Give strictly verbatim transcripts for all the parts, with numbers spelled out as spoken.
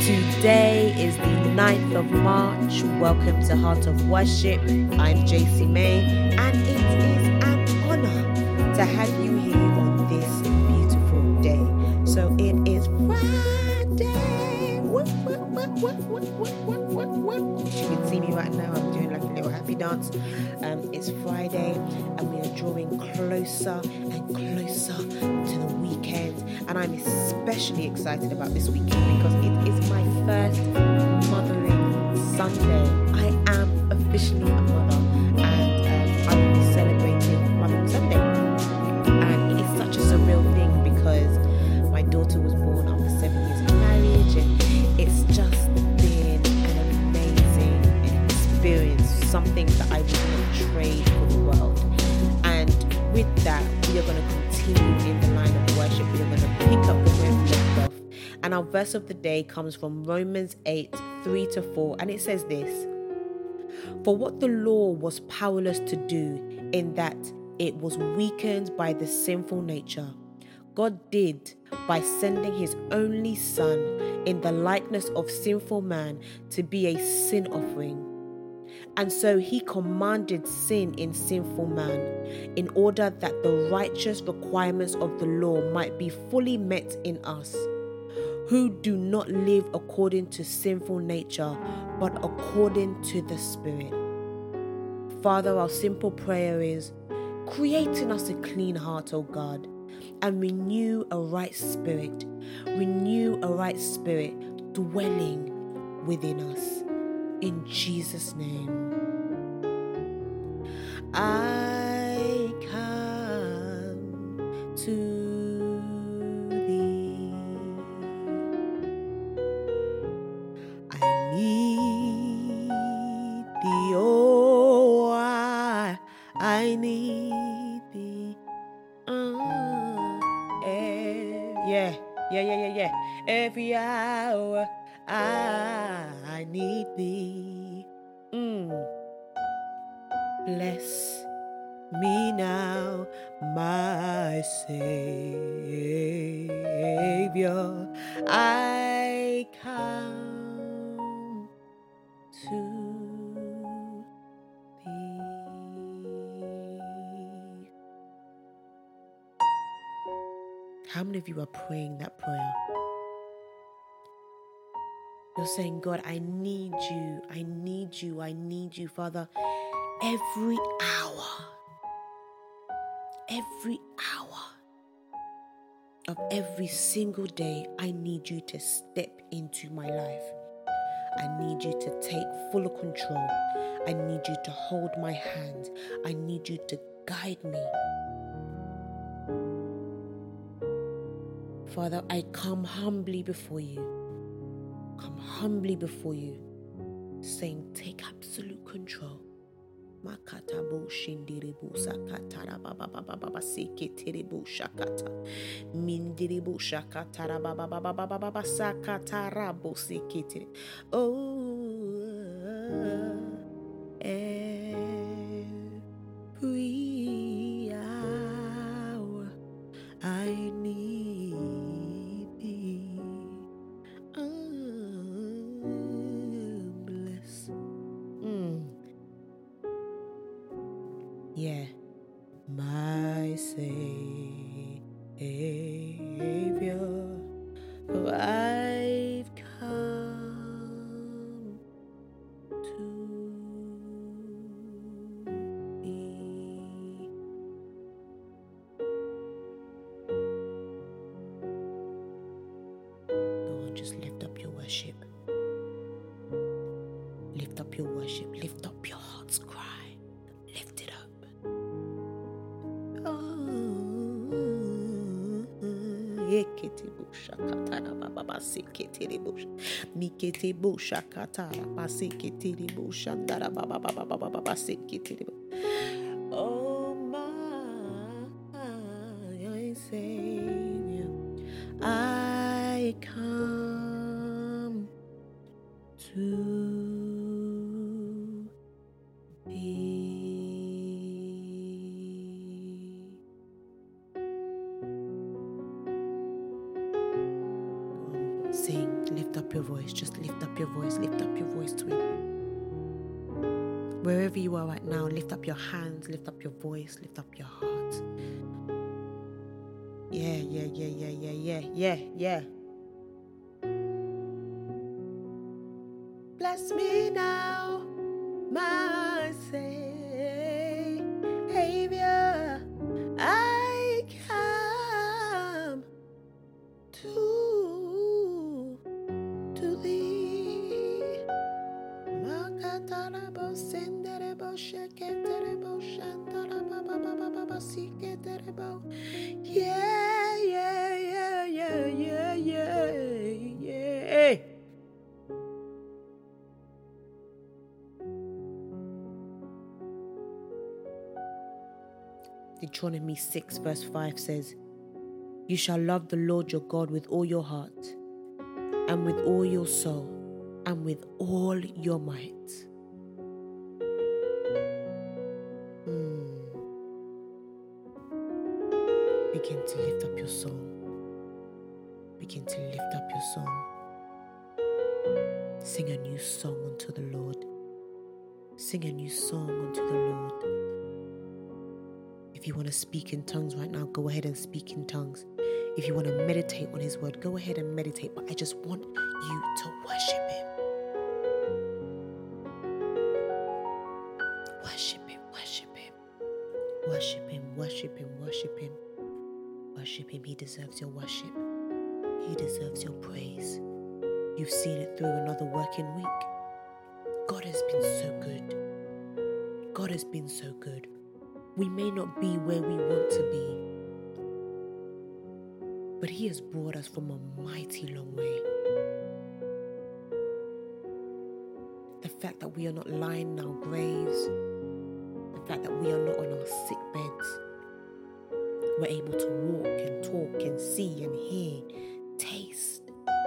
Today is the ninth of March. Welcome to Heart of Worship. I'm J C May, and it is an honor to have you here on this beautiful day. So it is Friday. What, what, what, what, what, what, what, what, what? You can see me right now. I'm doing like a little happy dance. Um, it's Friday, and we are drawing closer and closer to the weekend. And I'm especially excited about this weekend because it is my first Mothering Sunday. I am officially a mother, and um, I will be celebrating Mothering Sunday. And it is such a surreal thing because my daughter was born after seven years of marriage, and it's just been an amazing experience, something that I would not trade for the world. And with that, we are going to continue in the line of worship. We are going to pick up the where we left off. And our verse of the day comes from Romans eight, three to four. And it says this: For what the law was powerless to do, in that it was weakened by the sinful nature, God did by sending his only Son in the likeness of sinful man to be a sin offering. And so he commanded sin in sinful man, in order that the righteous requirements of the law might be fully met in us, who do not live according to sinful nature, but according to the Spirit. Father, our simple prayer is, create in us a clean heart, O God, and renew a right spirit, renew a right spirit dwelling within us. In Jesus' name. I come to thee. I need thee, oh, I, I need thee. Uh, eh, yeah, yeah, yeah, yeah, yeah. Every hour I, I need thee. Mm. Bless me now, my Savior. I come to thee. How many of you are praying that prayer? You're saying, God, I need you. I need you. I need you, Father. Every hour, every hour of every single day, I need you to step into my life. I need you to take full control. I need you to hold my hand. I need you to guide me. Father, I come humbly before you. Come humbly before you, saying, take absolute control. Makatabo shindiribu sakatara baba baba baba seketiribu shakata mindiribu shakatara baba baba baba baba sakatara bo seketiri. Oh, every hour I need thee. Oh, bless. Mm. Yeah, my Savior, for I've come to thee. Go on, just lift up your worship. Lift up your worship. Lift up your heart's cry. Lift it up. Ekete busha katara baba basi ketiri busha mikete busha katara basi ketiri busha ndara baba baba baba baba basi ketiri. Oh my Savior, I come to thee. Sing, lift up your voice. Just lift up your voice. Lift up your voice to him. Wherever you are right now, lift up your hands, lift up your voice, lift up your heart. Yeah, yeah, yeah, yeah, yeah, yeah, yeah, yeah. Bless me now, my Savior. I come to, to thee. Makatarabo, senderebo, sheketerebo, shantarababababa, siketerebo. Yeah, yeah, yeah, yeah, yeah, yeah, yeah. Deuteronomy six verse five says, "You shall love the Lord your God with all your heart, and with all your soul, and with all your might." Mm. Begin to lift up your song. Begin to lift up your song. Sing a new song unto the Lord. Sing a new song unto the Lord. If you want to speak in tongues right now, go ahead and speak in tongues. If you want to meditate on his word, go ahead and meditate. But I just want you to worship him. Worship him, worship him. Worship him, worship him, worship him. Worship him. He deserves your worship. He deserves your praise. You've seen it through another working week. God has been so good. God has been so good. We may not be where we want to be, but he has brought us from a mighty long way. The fact that we are not lying in our graves, the fact that we are not on our sick beds, we're able to walk and talk and see and hear, taste.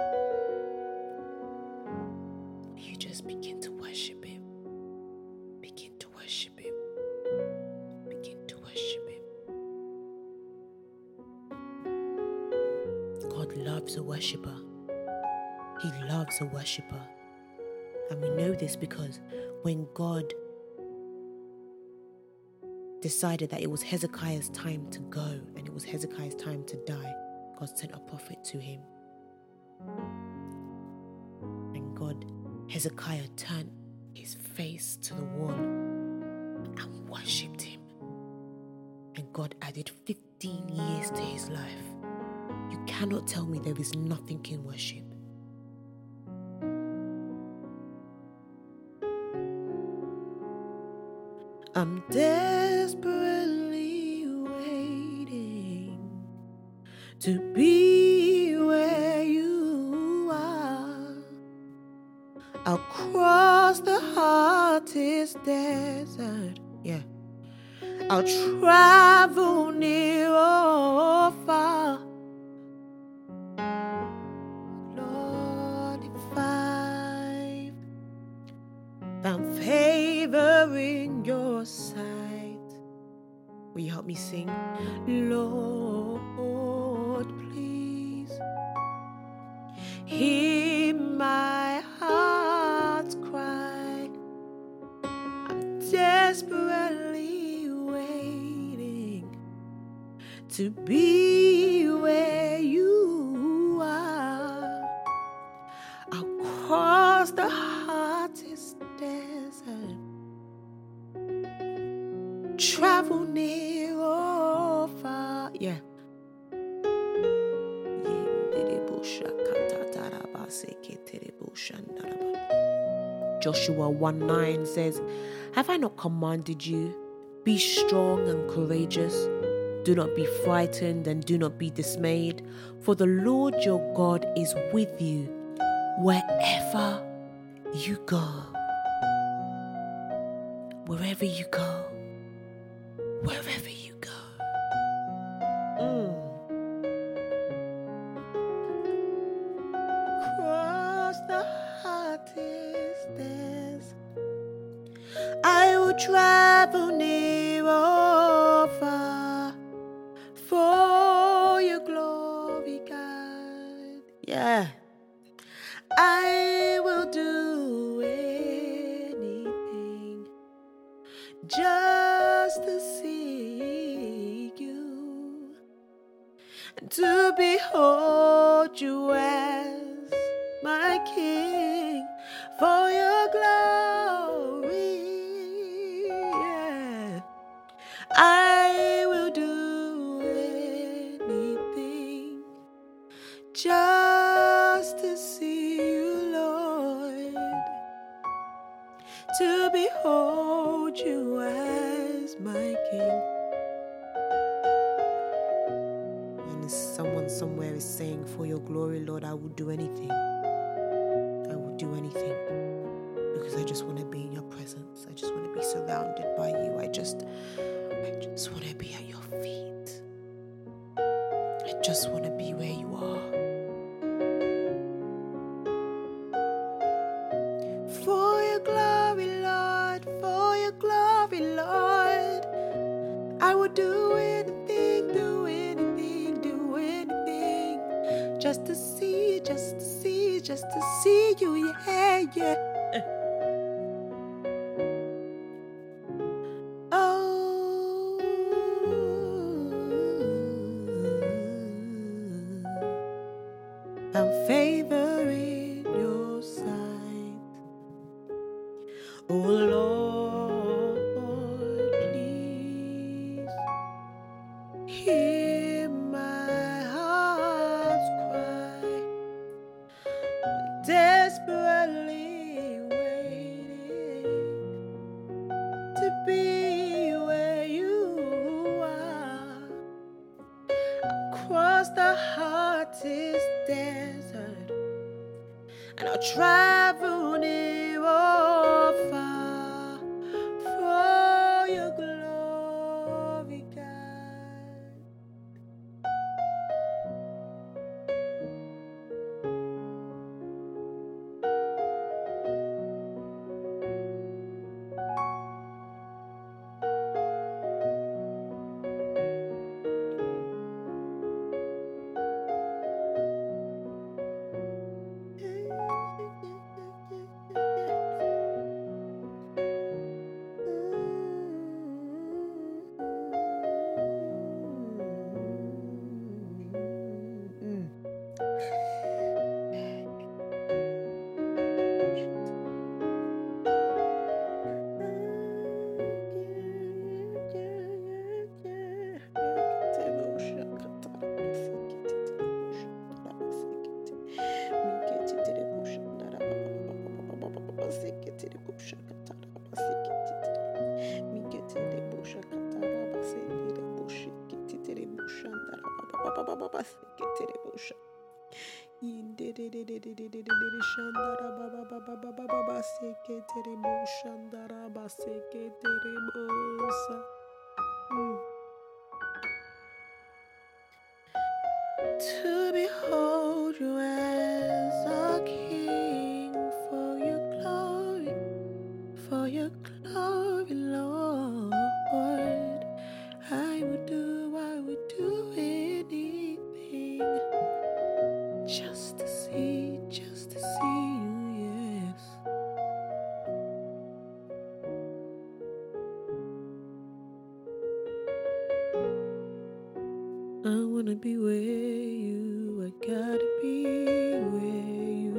You just begin to worship him. Begin to worship him. Begin to worship him. God loves a worshiper. He loves a worshiper. And we know this because when God decided that it was Hezekiah's time to go and it was Hezekiah's time to die, God sent a prophet to him. And God, Hezekiah turned his face to the wall and worshipped him. And God added fifteen years to his life. You cannot tell me there is nothing in worship. I'm desperately waiting to be where you are. I'll cross the hottest desert, yeah. I'll travel near or far. Lord, if I found favor in your sight, will you help me sing? Lord, please hear my heart's cry. I'm desperately waiting to be where you are. I'll cross the hottest desert, travel near or far, yeah. Joshua one nine says, "Have I not commanded you? Be strong and courageous. Do not be frightened and do not be dismayed, for the Lord your God is with you wherever you go." Wherever you go. Wherever you go. Mm. Cross the hottest desert, I will travel near or far for your glory, God. Yeah. I will do anything just to see you and to behold you as my King for your glory. Yeah. I will do anything just to see you, Lord, to behold you as my King. And someone somewhere is saying, for your glory, Lord, I will do anything. I will do anything because I just want to be in your presence. I just want to be surrounded by you. I just, I just want to be at your feet. I just want to be where you are. For your glory, Lord, for your glory, Lord, I will do anything, do anything, do anything, just to see, just to see, just to see you, yeah, yeah. Oh, I'm favoring your sight. Oh Lord, please hear my heart's cry, desperately waiting to be where you are. Across the hottest desert, and I'll travel near or far for your glory, God. To behold you as our King, for your glory, for your glory, Lord, I would do, I would do anything just to see, just to see you, yes. I wanna be where you, I gotta be where you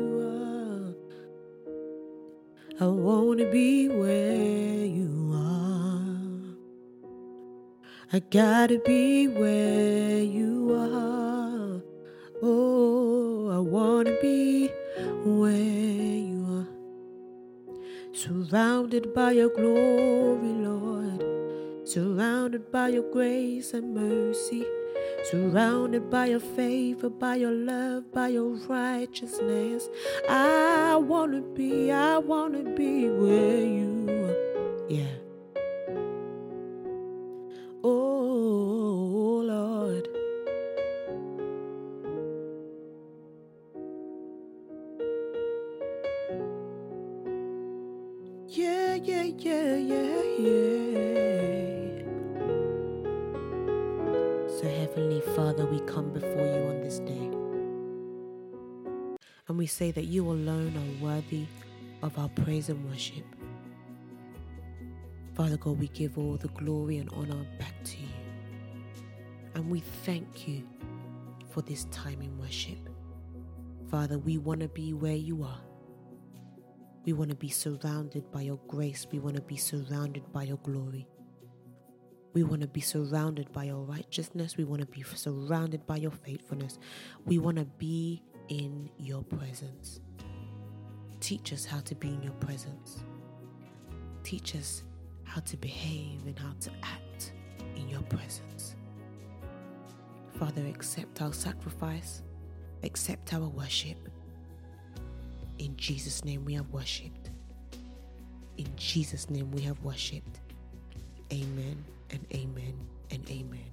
are. I wanna be where you are. I gotta be where you are. Oh, I wanna be where you are. Surrounded by your glory, Lord. Surrounded by your grace and mercy. Surrounded by your favor, by your love, by your righteousness. I wanna be, I wanna be where you are. Yeah. Oh, Lord. Yeah, yeah, yeah, yeah, yeah. So Heavenly Father, we come before you on this day. And we say that you alone are worthy of our praise and worship. Father God, we give all the glory and honor back to you. And we thank you for this time in worship. Father, we want to be where you are. We want to be surrounded by your grace. We want to be surrounded by your glory. We want to be surrounded by your righteousness. We want to be surrounded by your faithfulness. We want to be in your presence. Teach us how to be in your presence. Teach us how to behave and how to act in your presence. Father, accept our sacrifice. Accept our worship. In Jesus' name we have worshipped. In Jesus' name we have worshipped. Amen and amen and amen.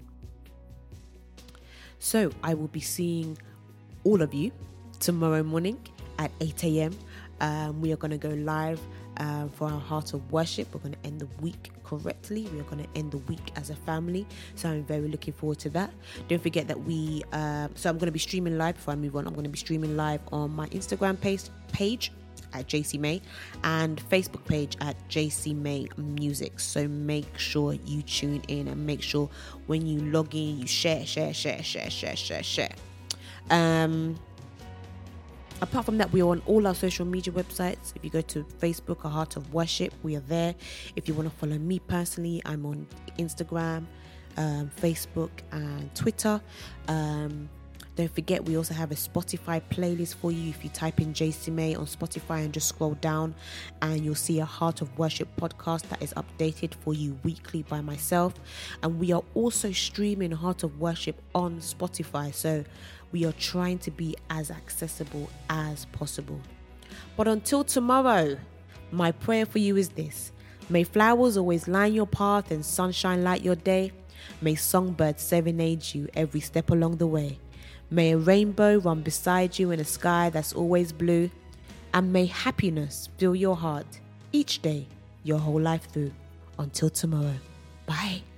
So I will be seeing all of you tomorrow morning at eight a.m. Um, we are going to go live uh, for our Heart of Worship. We're going to end the week correctly. We are going to end the week as a family. So I'm very looking forward to that. Don't forget that we, uh, so I'm going to be streaming live before I move on. I'm going to be streaming live on my Instagram page, page at J C May and Facebook page at J C May Music. So make sure you tune in and make sure when you log in, you share, share, share, share, share, share, share. Um, Apart from that, we are on all our social media websites. If you go to Facebook, A Heart of Worship, we are there. If you want to follow me personally, I'm on Instagram, um, Facebook, and Twitter. Um, don't forget, we also have a Spotify playlist for you. If you type in J C May on Spotify and just scroll down, and you'll see a Heart of Worship podcast that is updated for you weekly by myself. And we are also streaming Heart of Worship on Spotify. So we are trying to be as accessible as possible. But until tomorrow, my prayer for you is this. May flowers always line your path and sunshine light your day. May songbirds serenade you every step along the way. May a rainbow run beside you in a sky that's always blue. And may happiness fill your heart each day, your whole life through. Until tomorrow. Bye.